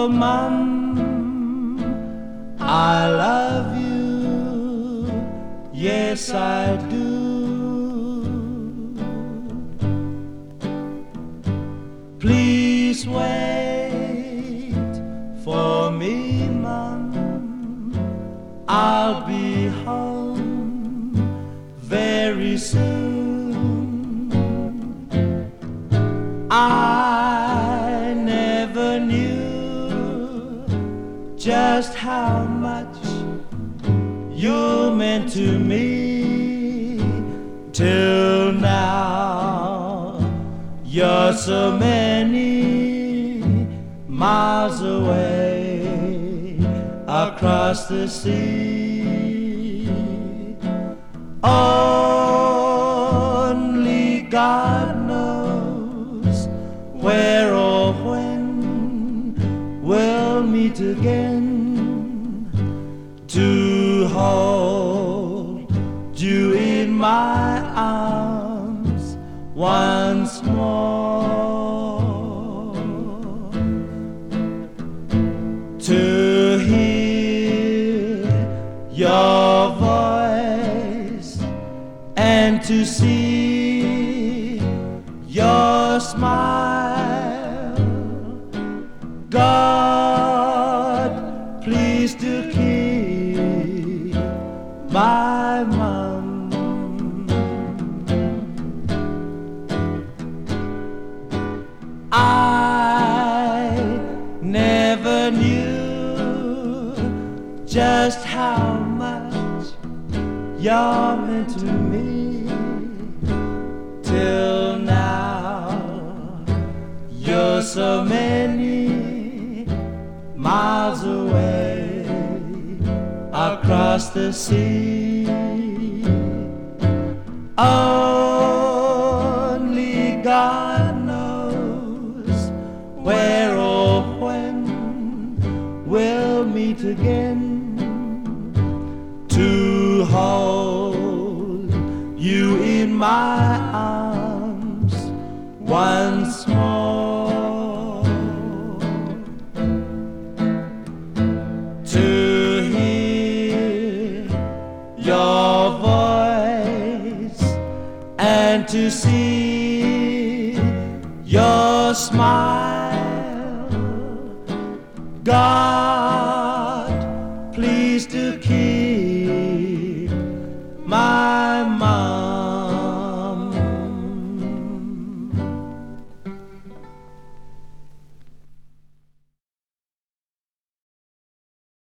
Oh, Mom, I love you, yes I do. Please wait for me, Mom, I'll be home very soon. I never knew just how much you meant to me till now. You're so many miles away across the sea. Only God knows where or when we'll meet again, to hold you in my arms once more, to hear your voice and to see your smile. God, please do keep my mom. I never knew just how much you're meant to me till now. You're so many miles away across the sea. Only God knows where or when we'll meet again, to hold you in my arms once more, to hear your voice and to see your smile. God,